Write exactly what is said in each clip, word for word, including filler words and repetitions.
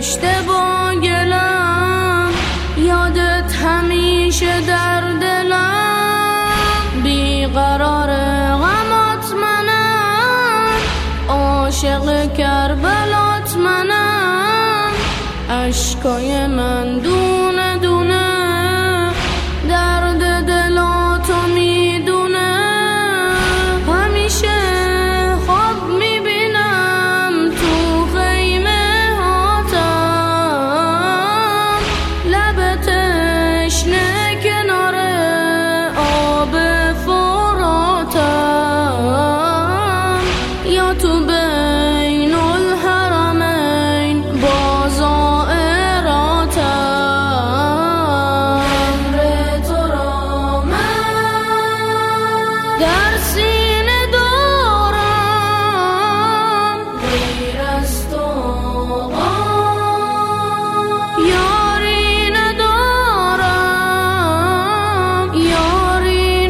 پشت با گلم، یادت همیشه در دلم. بیقرار غمات منم، عاشق کربلات منم. اشکای من دونه دونه درد دلاتو میدونه. همیشه خواب میبینم تو خیمه هاتم، لب تشنه کنار آب فراتم، یا تو بین الحرمین با زائراتم. در سینه دارم غیر از تو یاری ندارم، یاری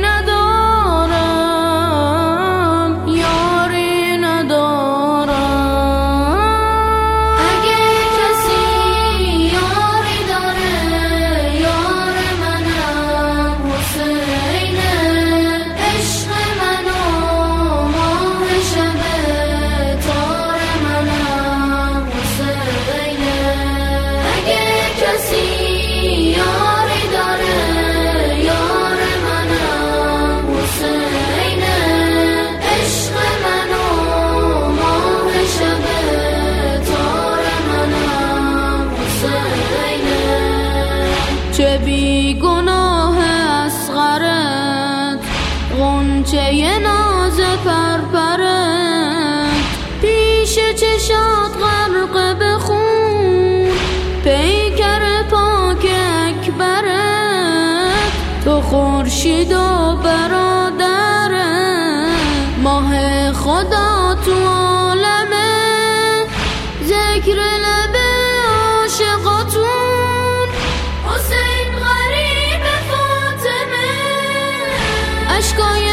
ندارم، یاری ندارم. اگه کسی یاری داره، یار منم حسینه. عشق منو ماه شب تار منم حسینه. اگه کسی یاری داره، یار منم حسینه. عشق منو ماه شب تار منم حسینه. چه بیگناه اصغرت، غنچه ناز پرپرت، پیش چشات غرق به خون، پیکر پاک اکبرت. تو خورشید و برادرت، ماه خدا تو عالمه. ذکر لب عاشقاتون، حسین غریب فاطمه. اشکای